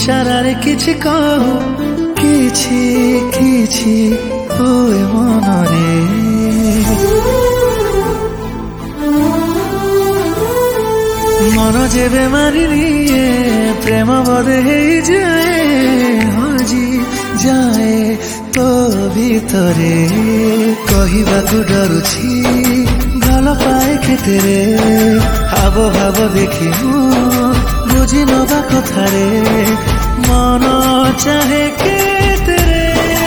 इशारारे किछि कहू किछि किछि हुए मनरे मन जेबे मारी निये प्रेम बदे हेई जाए हजी जाए तो भितरे कहवाकू डरुछि भल पाए केतेरे हाव भाव देखी बुझी नवा कथारे मन चाहे केतेरे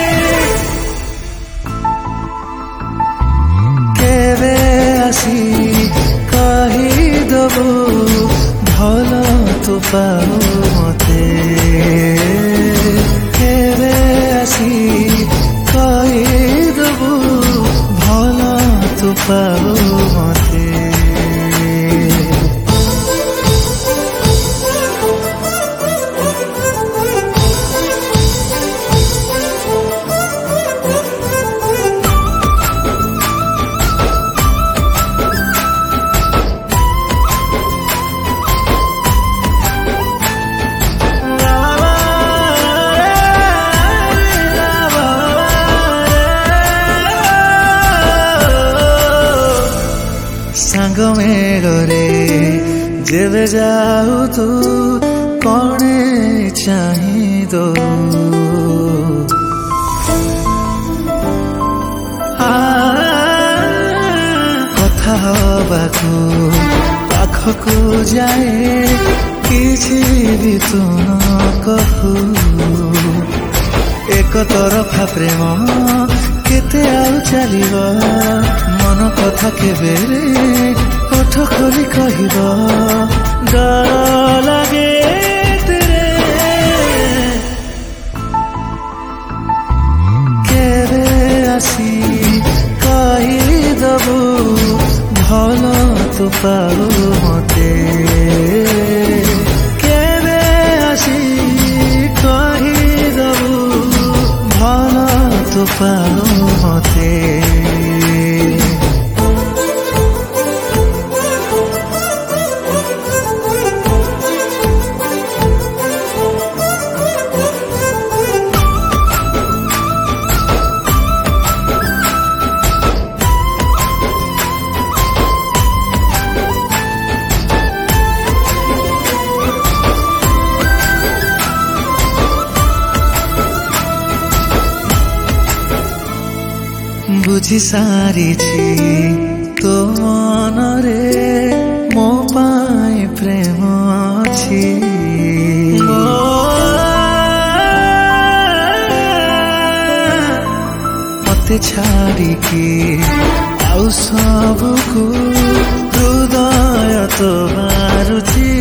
केबे आसी कहीदबू भल तू पाऊ मते केबे आसी कहीदबू भल तू पाऊ मते सांग मेघरे जेबे जाऊ तू कणे चाही दो कथा हबाकू पाखकू जाए किछि भी तू न कहू एक तरफा प्रेम केते आउ चलिबा मन कथा केबे ओठ खोली कहिबा डर लागे तेरे केबे आसी कहिदबू भल तू पाऊ मते केबे आसी कहिदबू भल तू पाऊ मते बुझी सारिछि तो मनरे मो पाए प्रेम अछि मते छाड़िकी आउ सबको हृदय तो मारुछि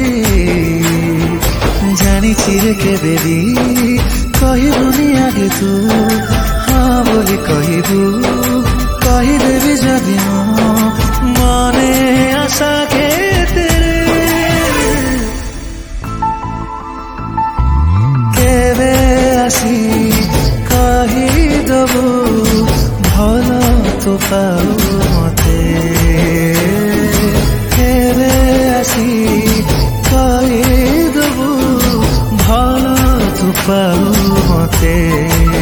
जानिछि रे केबे भी कहिबुनी आगे तू हाँ बोली कहबू कहीदेवी जदि मने आशा के तेरे केबे आसी कहीदबू भल तू पाऊ मते केबे आसी कहीदबू भल तू पाऊ मते।